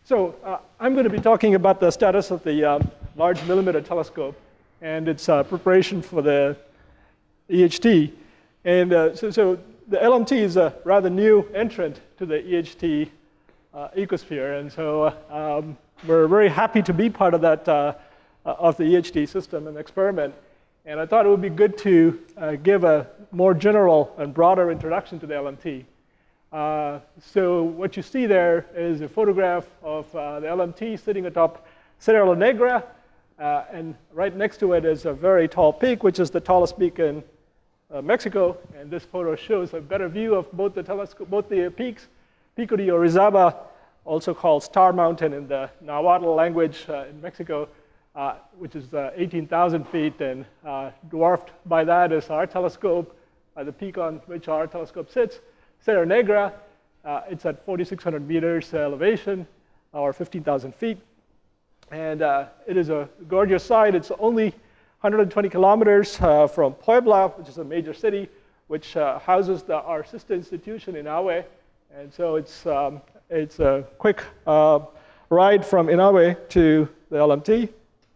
I'm going to be talking about the status of the Large Millimeter Telescope and its preparation for the EHT. And so the LMT is a rather new entrant to the EHT ecosphere. And so we're very happy to be part of that, of the EHT system and experiment. And I thought it would be good to give a more general and broader introduction to the LMT. So what you see there is a photograph of the LMT sitting atop Sierra La Negra, and right next to it is a very tall peak, which is the tallest peak in Mexico. And this photo shows a better view of both the peaks. Pico de Orizaba, also called Star Mountain in the Nahuatl language in Mexico, which is 18,000 feet, and dwarfed by that is our telescope, the peak on which our telescope sits. Sierra Negra, it's at 4,600 meters elevation, or 15,000 feet. And it is a gorgeous site. It's only 120 kilometers from Puebla, which is a major city, which houses our sister institution Inahue. And so it's a quick ride from Inahue to the LMT.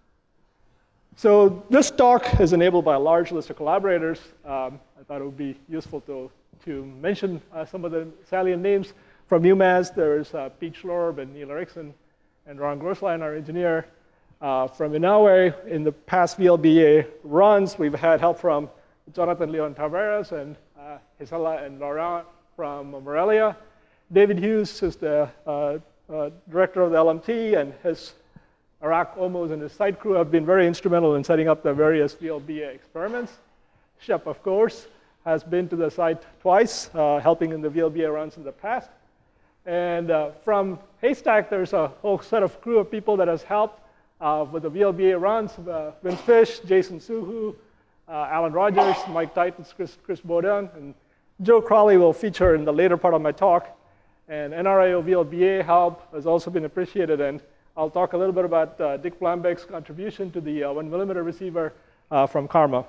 So this talk is enabled by a large list of collaborators. I thought it would be useful to mention some of the salient names. From UMass, there's Pete Schlorb and Neil Erickson and Ron Grosslein, our engineer. From Inahue, in the past VLBA runs, we've had help from Jonathan Leon Taveras and Gisela and Laurent from Morelia. David Hughes is the director of the LMT, and his Arak Olmos and his site crew have been very instrumental in setting up the various VLBA experiments. Shep, of course, has been to the site twice, helping in the VLBA runs in the past. And from Haystack, there's a whole set of crew of people that has helped with the VLBA runs. Vince Fish, Jason Suhu, Alan Rogers, Mike Titans, Chris Baudin, and Joe Crawley will feature in the later part of my talk. And NRAO VLBA help has also been appreciated. And I'll talk a little bit about Dick Plambeck's contribution to the 1 millimeter receiver from Karma.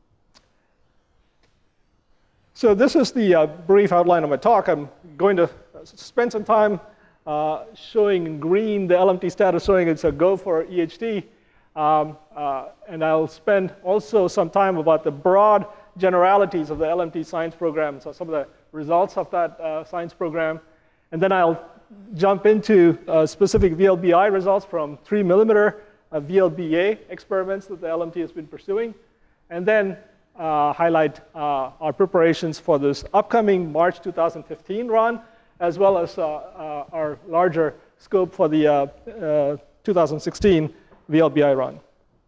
So this is the brief outline of my talk. I'm going to spend some time showing in green the LMT status, showing it's a go for EHT. And I'll spend also some time about the broad generalities of the LMT science program, so some of the results of that science program. And then I'll jump into specific VLBI results from 3 millimeter VLBA experiments that the LMT has been pursuing. And then highlight our preparations for this upcoming March 2015 run, as well as our larger scope for the 2016 VLBI run.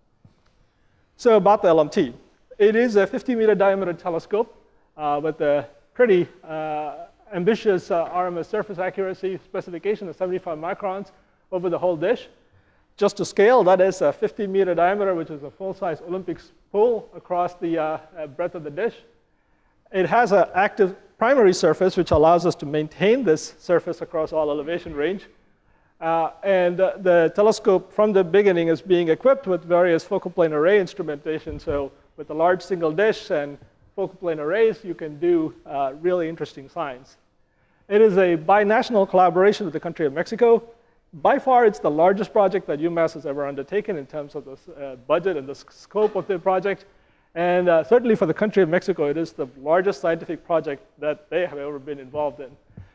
So about the LMT. It is a 50-meter diameter telescope with a pretty ambitious RMS surface accuracy specification of 75 microns over the whole dish. Just to scale, that is a 50-meter diameter, which is a full-size Olympics pool across the breadth of the dish. It has an active primary surface, which allows us to maintain this surface across all elevation range. And the telescope, from the beginning, is being equipped with various focal plane array instrumentation. So with a large single dish and focal plane arrays, you can do really interesting science. It is a binational collaboration with the country of Mexico. By far, it's the largest project that UMass has ever undertaken in terms of the budget and the scope of the project. And certainly for the country of Mexico, it is the largest scientific project that they have ever been involved in.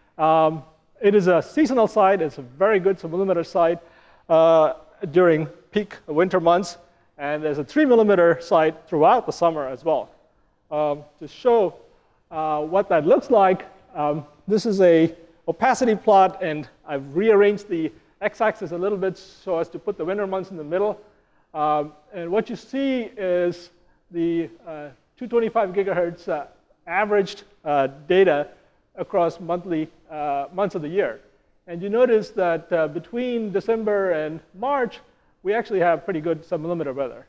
It is a seasonal site. It's a very good submillimeter site during peak winter months. And there's a 3 millimeter site throughout the summer as well. To show what that looks like, this is a opacity plot, and I've rearranged the x-axis a little bit so as to put the winter months in the middle. And what you see is the 225 gigahertz averaged data across monthly months of the year. And you notice that between December and March, we actually have pretty good submillimeter weather.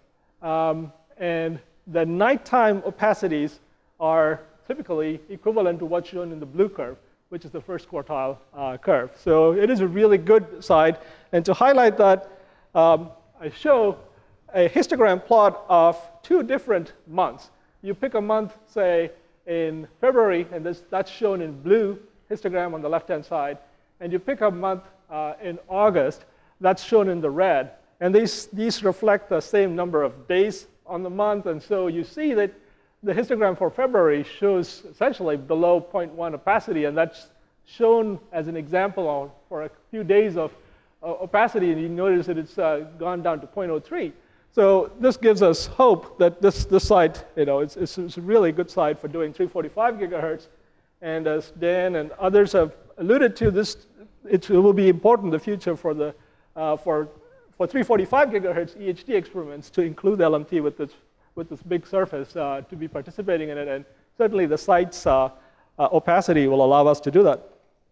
And the nighttime opacities are typically equivalent to what's shown in the blue curve, which is the first quartile curve. So it is a really good site. And to highlight that, I show a histogram plot of 2 different months. You pick a month, say, in February, and that's shown in blue histogram on the left-hand side. And you pick a month in August. That's shown in the red. And these reflect the same number of days on the month. And so you see that the histogram for February shows essentially below 0.1 opacity. And that's shown as an example for a few days of opacity. And you notice that it's gone down to 0.03. So this gives us hope that this site, it's a really good site for doing 345 gigahertz. And as Dan and others have alluded to, it will be important in the future for 345 gigahertz EHD experiments to include LMT with this big surface to be participating in it. And certainly the site's opacity will allow us to do that.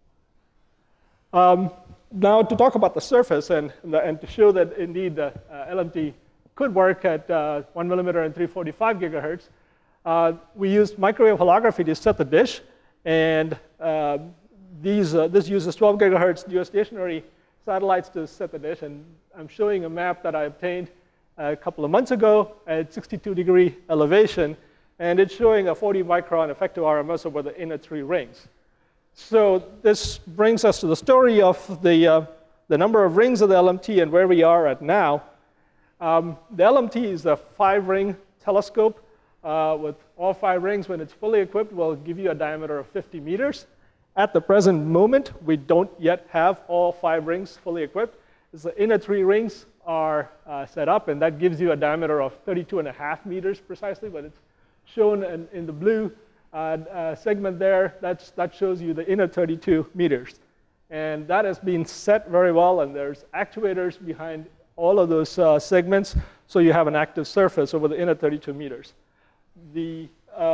Now to talk about the surface and to show that indeed the LMT could work at 1 millimeter and 345 gigahertz, we used microwave holography to set the dish. And this uses 12 gigahertz geostationary satellites to set the dish. And I'm showing a map that I obtained a couple of months ago at 62-degree elevation. And it's showing a 40 micron effective RMS over the inner 3 rings. So this brings us to the story of the number of rings of the LMT and where we are at now. The LMT is a 5-ring telescope with all 5 rings. When it's fully equipped, will give you a diameter of 50 meters. At the present moment, we don't yet have all 5 rings fully equipped. The inner 3 rings are set up, and that gives you a diameter of 32.5 meters precisely, but it's shown in the blue segment there. That shows you the inner 32 meters. And that has been set very well, and there's actuators behind all of those segments, so you have an active surface over the inner 32 meters. The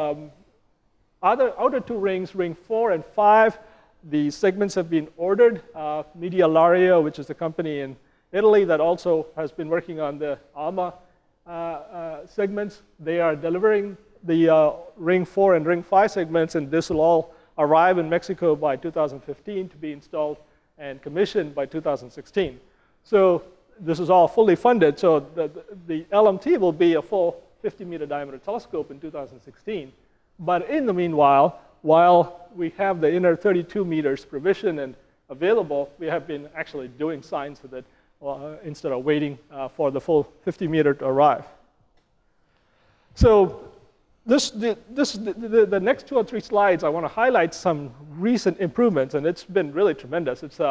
outer 2 rings, ring 4 and 5, the segments have been ordered. Media Lario, which is a company in Italy that also has been working on the ALMA segments, they are delivering the ring 4 and ring 5 segments, and this will all arrive in Mexico by 2015 to be installed and commissioned by 2016. So this is all fully funded, so the LMT will be a full 50-meter diameter telescope in 2016. But in the meanwhile, while we have the inner 32 meters provisioned and available, we have been actually doing science with it instead of waiting for the full 50-meter to arrive. So the next 2 or 3 slides, I want to highlight some recent improvements, and it's been really tremendous. It's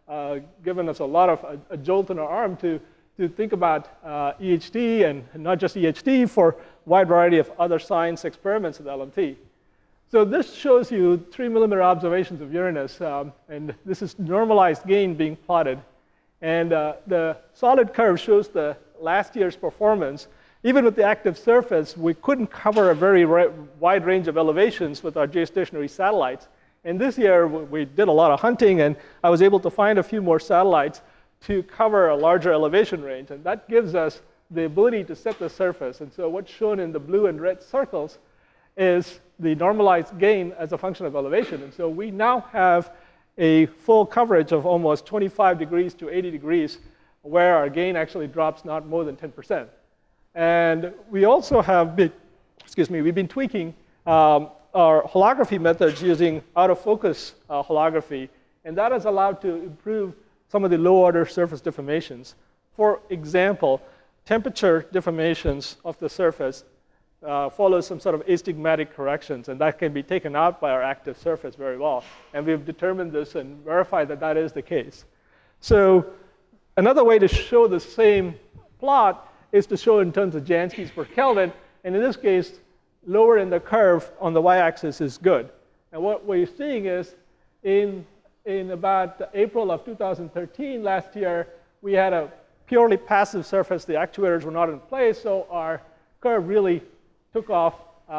given us a lot of a jolt in our arm to think about EHD, and not just EHD, for a wide variety of other science experiments with LMT. So this shows you 3 millimeter observations of Uranus, and this is normalized gain being plotted. And the solid curve shows the last year's performance. Even with the active surface, we couldn't cover a very wide range of elevations with our geostationary satellites. And this year, we did a lot of hunting, and I was able to find a few more satellites to cover a larger elevation range. And that gives us the ability to set the surface. And so what's shown in the blue and red circles is the normalized gain as a function of elevation. And so we now have a full coverage of almost 25 degrees to 80 degrees, where our gain actually drops not more than 10%. And we also have been, we've been tweaking our holography methods using out-of-focus holography. And that has allowed to improve some of the low-order surface deformations. For example, temperature deformations of the surface follows some sort of astigmatic corrections, and that can be taken out by our active surface very well. And we've determined this and verified that that is the case. So another way to show the same plot is to show in terms of Janskis per Kelvin. And in this case, lower in the curve on the y-axis is good. And what we're seeing is in about April of 2013, last year, we had a purely passive surface. The actuators were not in place, so our curve really took off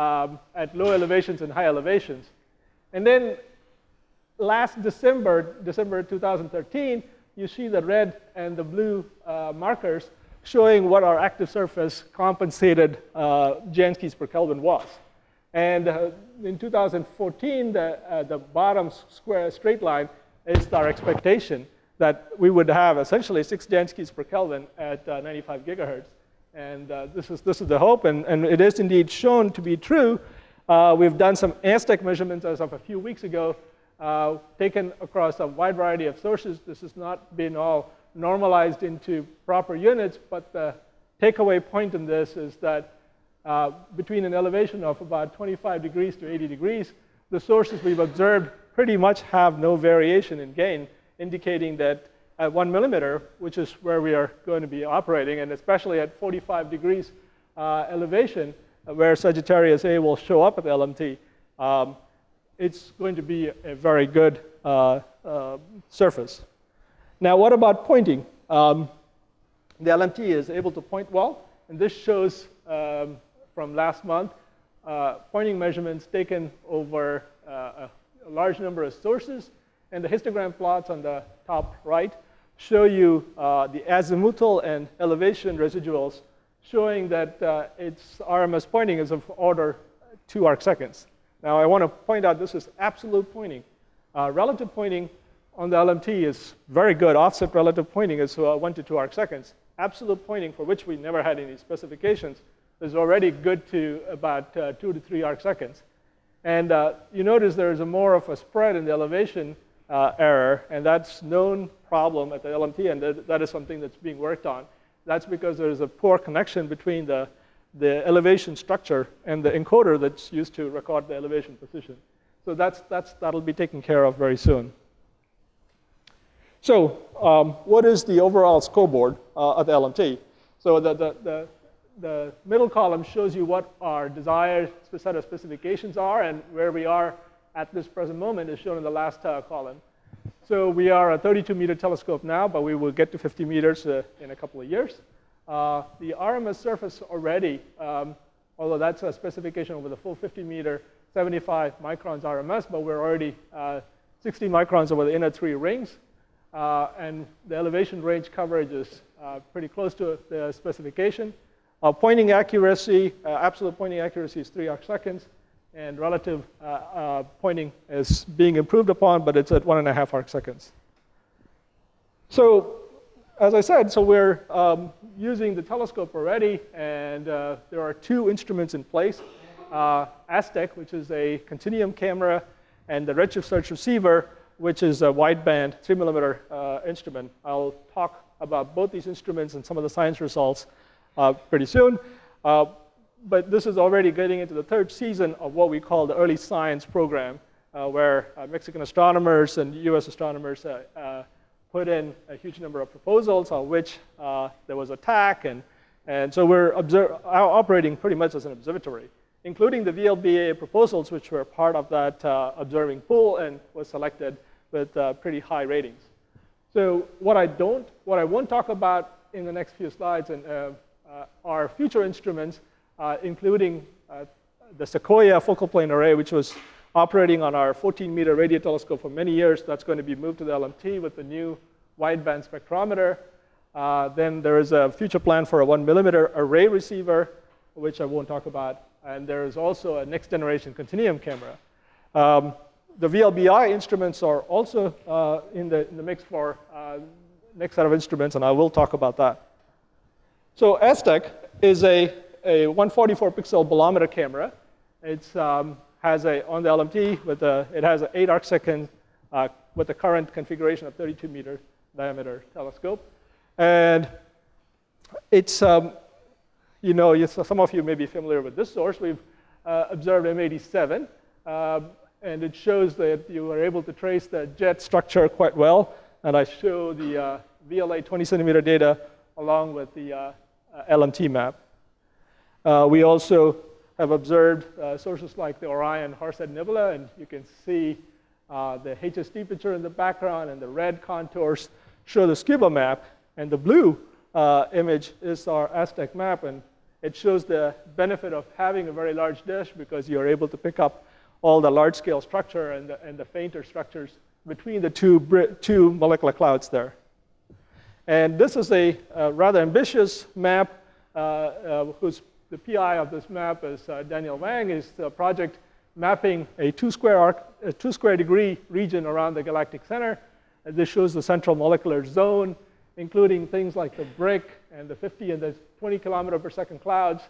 at low elevations and high elevations. And then last December 2013, you see the red and the blue markers showing what our active surface compensated Janskis per Kelvin was. And in 2014, the bottom square straight line is our expectation that we would have essentially 6 Janskis per Kelvin at 95 gigahertz. And this is the hope, and it is indeed shown to be true. We've done some Aztec measurements as of a few weeks ago taken across a wide variety of sources. This has not been all normalized into proper units, but the takeaway point in this is that between an elevation of about 25 degrees to 80 degrees, the sources we've observed pretty much have no variation in gain, indicating that at 1 millimeter, which is where we are going to be operating, and especially at 45 degrees elevation, where Sagittarius A will show up at the LMT, it's going to be a very good surface. Now, what about pointing? The LMT is able to point well, and this shows from last month pointing measurements taken over a large number of sources, and the histogram plots on the top right show you the azimuthal and elevation residuals, showing that its RMS pointing is of order 2 arcseconds. Now, I want to point out this is absolute pointing. Relative pointing on the LMT is very good. Offset relative pointing is 1 to 2 arcseconds. Absolute pointing, for which we never had any specifications, is already good to about 2 to 3 arcseconds. And you notice there is more of a spread in the elevation error, and that's known problem at the LMT, and that is something that's being worked on. That's because there's a poor connection between the elevation structure and the encoder that's used to record the elevation position. So that'll be taken care of very soon. So what is the overall scoreboard at the LMT? So the middle column shows you what our desired set of specifications are, and where we are at this present moment is shown in the last column. So we are a 32-meter telescope now, but we will get to 50 meters in a couple of years. The RMS surface already, although that's a specification over the full 50-meter, 75 microns RMS, but we're already 60 microns over the inner 3 rings. And the elevation range coverage is pretty close to the specification. Pointing accuracy, absolute pointing accuracy is 3 arcseconds, and relative pointing is being improved upon, but it's at 1.5 arcseconds. So, as I said, so we're using the telescope already, and there are 2 instruments in place. Aztec, which is a continuum camera, and the Redshift Search Receiver, which is a wideband 3mm instrument. I'll talk about both these instruments and some of the science results pretty soon. But this is already getting into the 3rd season of what we call the early science program, where Mexican astronomers and US astronomers put in a huge number of proposals on which there was attack. And so we're operating pretty much as an observatory, including the VLBA proposals, which were part of that observing pool and was selected with pretty high ratings. So what I won't talk about in the next few slides are future instruments, including the Sequoia focal plane array, which was operating on our 14-meter radio telescope for many years. That's going to be moved to the LMT with the new wideband spectrometer. Then there is a future plan for a 1mm array receiver, which I won't talk about. And there is also a next-generation continuum camera. The VLBI instruments are also in the mix for next set of instruments, and I will talk about that. So Aztec is a 144-pixel bolometer camera. It has on the LMT it has an 8 arcsecond with the current configuration of 32-meter diameter telescope, and it's some of you may be familiar with this source. We've observed M87, and it shows that you were able to trace the jet structure quite well. And I show the VLA 20-centimeter data along with the LMT map. We also have observed sources like the Orion Horsehead Nebula, and you can see the HST picture in the background, and the red contours show the scuba map, and the blue image is our Aztec map, and it shows the benefit of having a very large dish because you're able to pick up all the large-scale structure and the fainter structures between the two molecular clouds there. And this is a rather ambitious map, the PI of this map is Daniel Wang. Is the project mapping a 2 square degree region around the galactic center. And this shows the central molecular zone, including things like the brick and the 50 and the 20 kilometer per second clouds.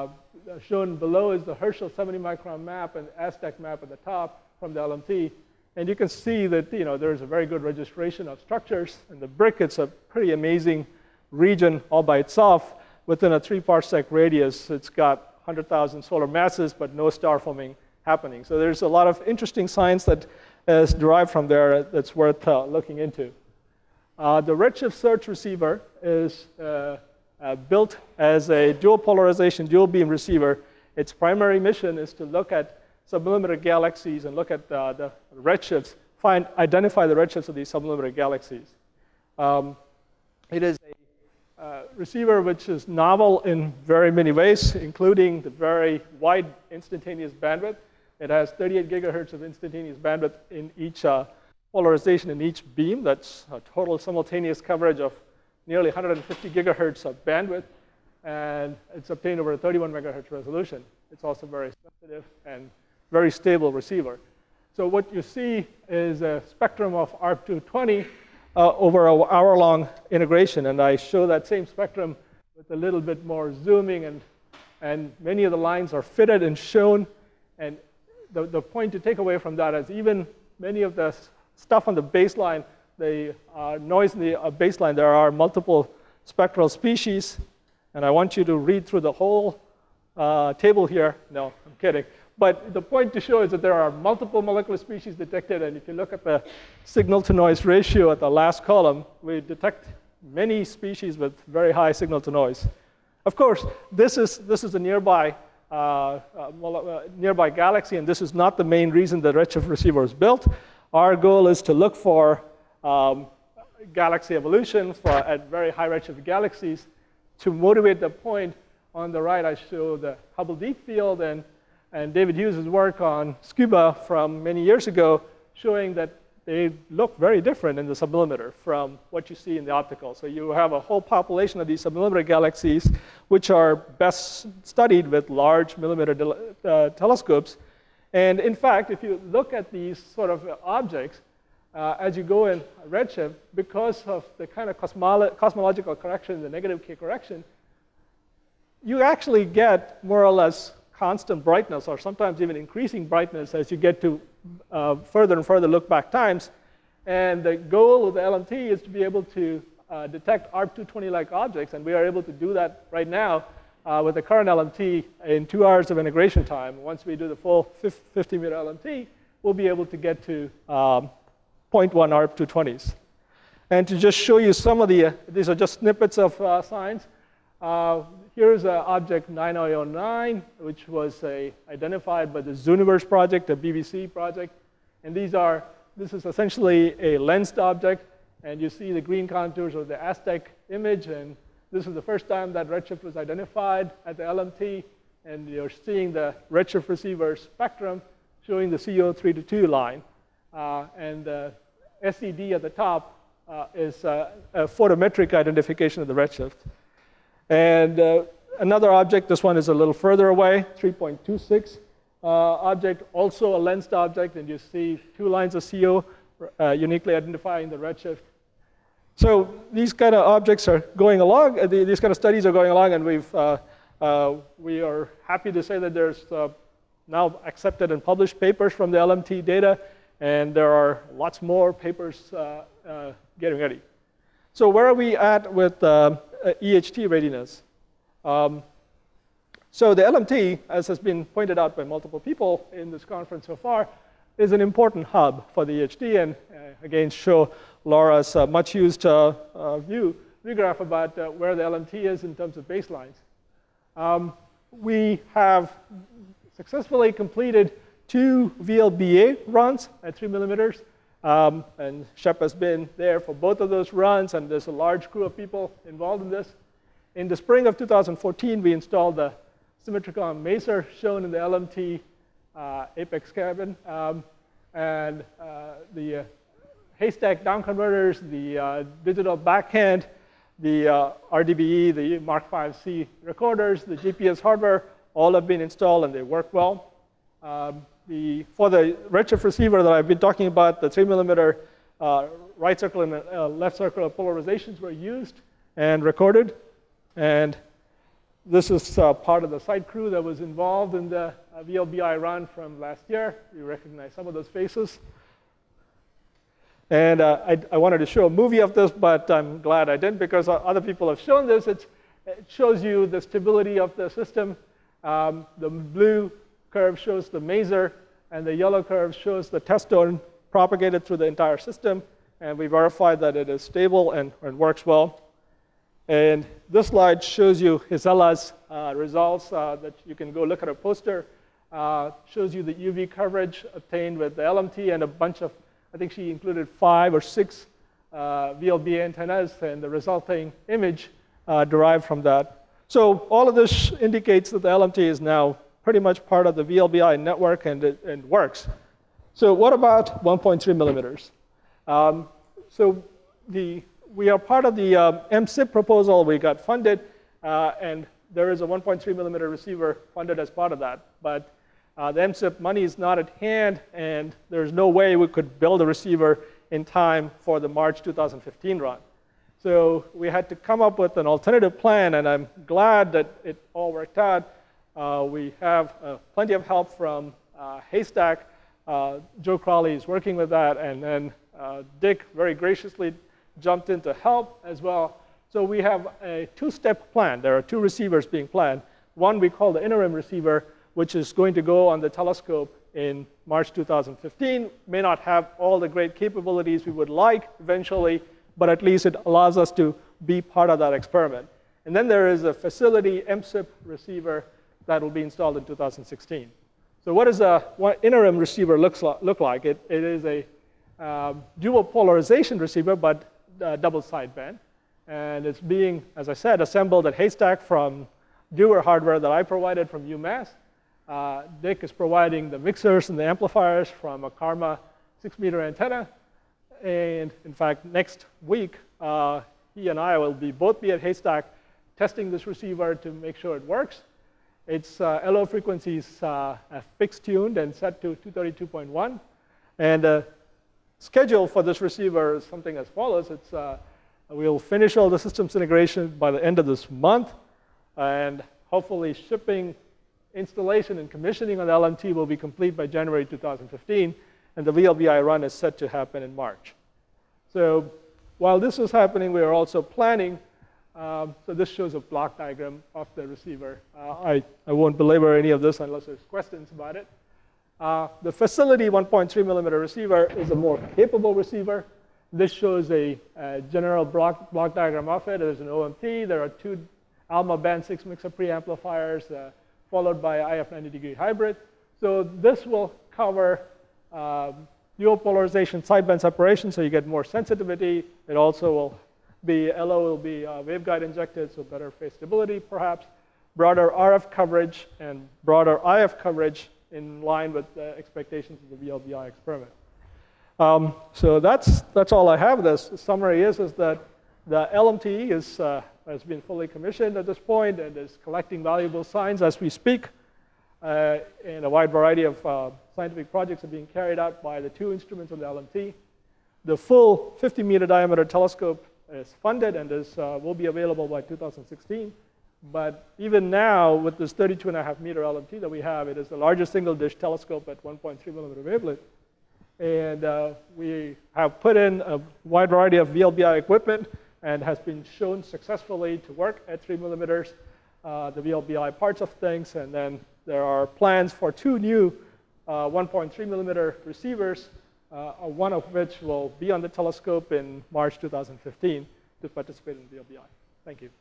Shown below is the Herschel 70-micron map and Aztec map at the top from the LMT. And you can see that there's a very good registration of structures. And the brick, it's a pretty amazing region all by itself. Within a 3 parsec radius, it's got 100,000 solar masses, but no star forming happening. So there's a lot of interesting science that is derived from there that's worth looking into. The Redshift Search Receiver is built as a dual polarization, dual beam receiver. Its primary mission is to look at submillimeter galaxies and look at the redshifts, identify the redshifts of these submillimeter galaxies. It is a receiver which is novel in very many ways, including the very wide instantaneous bandwidth. It has 38 gigahertz of instantaneous bandwidth in each polarization in each beam. That's a total simultaneous coverage of nearly 150 gigahertz of bandwidth. And it's obtained over a 31 megahertz resolution. It's also very sensitive and very stable receiver. So what you see is a spectrum of ARP220 over an hour-long integration. And I show that same spectrum with a little bit more zooming. And many of the lines are fitted and shown. And the point to take away from that is even many of the stuff on the baseline, the noise in the baseline, there are multiple spectral species. And I want you to read through the whole table here. No, I'm kidding. But the point to show is that there are multiple molecular species detected. And if you look at the signal-to-noise ratio at the last column, we detect many species with very high signal-to-noise. Of course, this is a nearby galaxy, and this is not the main reason the Redshift receiver was built. Our goal is to look for galaxy evolution at very high redshift galaxies. To motivate the point, on the right, I show the Hubble Deep Field and David Hughes' work on SCUBA from many years ago, showing that they look very different in the submillimeter from what you see in the optical. So you have a whole population of these submillimeter galaxies, which are best studied with large millimeter telescopes. And in fact, if you look at these sort of objects, as you go in redshift, because of the kind of cosmological correction, the negative K correction, you actually get more or less constant brightness, or sometimes even increasing brightness as you get to further and further look-back times. And the goal of the LMT is to be able to detect ARP220-like objects, and we are able to do that right now with the current LMT in 2 hours of integration time. Once we do the full 50-meter LMT, we'll be able to get to 0.1 ARP220s. And to just show you some of these are just snippets of science. Here's object 9009, which was identified by the Zooniverse project, a BBC project. And this is essentially a lensed object. And you see the green contours of the Aztec image. And this is the first time that redshift was identified at the LMT. And you're seeing the redshift receiver spectrum showing the CO322 line. And the SED at the top is a photometric identification of the redshift. And another object, this one is a little further away, 3.26 object, also a lensed object. And you see 2 lines of CO uniquely identifying the redshift. So these kind of objects are going along. These kind of studies are going along. And we are happy to say that there's now accepted and published papers from the LMT data. And there are lots more papers getting ready. So where are we at with EHT readiness? So the LMT, as has been pointed out by multiple people in this conference so far, is an important hub for the EHT. And again, show Laura's much used view graph about where the LMT is in terms of baselines. We have successfully completed 2 VLBA runs at 3 millimeters. And Shep has been there for both of those runs, and there's a large crew of people involved in this. In the spring of 2014, we installed the Symmetricon Maser shown in the LMT Apex cabin, and the Haystack downconverters, the digital backhand, the RDBE, the Mark V-C recorders, the GPS hardware, all have been installed, and they work well. For the redshift receiver that I've been talking about, the 3 millimeter right circle and left circle polarizations were used and recorded. And this is part of the site crew that was involved in the VLBI run from last year. You recognize some of those faces. And I wanted to show a movie of this, but I'm glad I didn't because other people have shown this. It shows you the stability of the system. The blue curve shows the maser, and the yellow curve shows the test zone propagated through the entire system. And we verified that it is stable and works well. And this slide shows you Gisella's results that you can go look at a poster. Shows you the UV coverage obtained with the LMT and a bunch of, I think she included 5 or 6 VLBI antennas, and the resulting image derived from that. So all of this indicates that the LMT is now pretty much part of the VLBI network and works. So what about 1.3 millimeters? So we are part of the MSIP proposal. We got funded, and there is a 1.3 millimeter receiver funded as part of that. But the MSIP money is not at hand, and there's no way we could build a receiver in time for the March 2015 run. So we had to come up with an alternative plan, and I'm glad that it all worked out. We have plenty of help from Haystack. Joe Crowley is working with that, and then Dick very graciously jumped in to help as well. So we have a 2-step plan. There are 2 receivers being planned. One we call the interim receiver, which is going to go on the telescope in March 2015. May not have all the great capabilities we would like eventually, but at least it allows us to be part of that experiment. And then there is a facility MSIP receiver that will be installed in 2016. So what does what interim receiver look like? It is a dual polarization receiver, but double sideband. And it's being, as I said, assembled at Haystack from Dewar hardware that I provided from UMass. Dick is providing the mixers and the amplifiers from a Karma 6-meter antenna. And in fact, next week, he and I will both be at Haystack testing this receiver to make sure it works. Its LO frequencies are fixed tuned and set to 232.1. And the schedule for this receiver is something as follows. We'll finish all the systems integration by the end of this month. And hopefully shipping, installation, and commissioning on the LMT will be complete by January 2015. And the VLBI run is set to happen in March. So while this is happening, we are also planning. So this shows a block diagram of the receiver. I won't belabor any of this unless there's questions about it. The facility 1.3 millimeter receiver is a more capable receiver. This shows a general block diagram of it. There's an OMT. There are 2 ALMA band 6 mixer preamplifiers, followed by IF 90-degree hybrid. So this will cover dual polarization sideband separation, so you get more sensitivity. It also will be, LO will be waveguide injected, so better phase stability, perhaps. Broader RF coverage and broader IF coverage in line with the expectations of the VLBI experiment. So that's all I have. The summary is that the LMT has been fully commissioned at this point and is collecting valuable signs as we speak. And a wide variety of scientific projects are being carried out by the 2 instruments on the LMT. The full 50-meter diameter telescope is funded and will be available by 2016. But even now, with this 32.5-meter LMT that we have, it is the largest single-dish telescope at 1.3 millimeter wavelength. And we have put in a wide variety of VLBI equipment and has been shown successfully to work at 3 millimeters, the VLBI parts of things. And then there are plans for 2 new 1.3 millimeter receivers, one of which will be on the telescope in March 2015 to participate in VLBI. Thank you.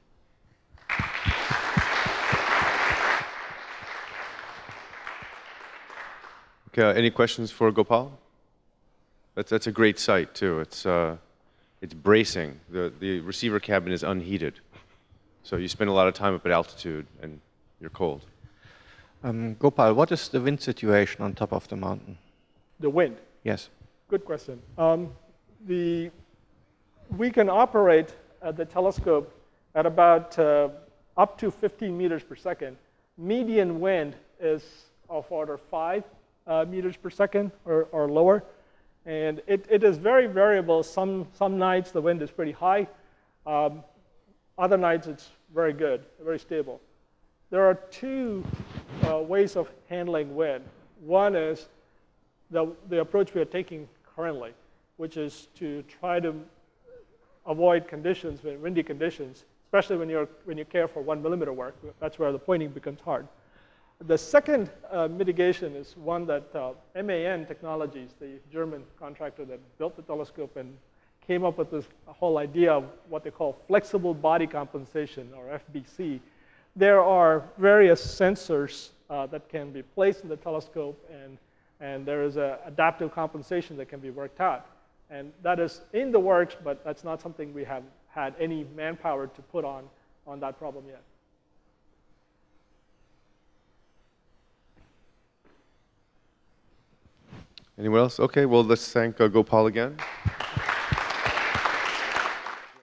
Okay, any questions for Gopal? That's a great site too. It's bracing. The receiver cabin is unheated, so you spend a lot of time up at altitude and you're cold. Gopal, what is the wind situation on top of the mountain? The wind? Yes. Good question. We can operate the telescope at about up to 15 meters per second. Median wind is of order 5 meters per second or lower. And it is very variable. Some nights the wind is pretty high. Other nights it's very good, very stable. There are 2 ways of handling wind. One is the approach we are taking currently. which is to try to avoid conditions, windy conditions, especially when you care for 1 millimeter work. That's where the pointing becomes hard. The second mitigation is one that MAN Technologies, the German contractor that built the telescope and came up with this whole idea of what they call flexible body compensation, or FBC. There are various sensors that can be placed in the telescope, and there is an adaptive compensation that can be worked out. And that is in the works, but that's not something we have had any manpower to put on that problem yet. Anyone else? Okay, well, let's thank Gopal again.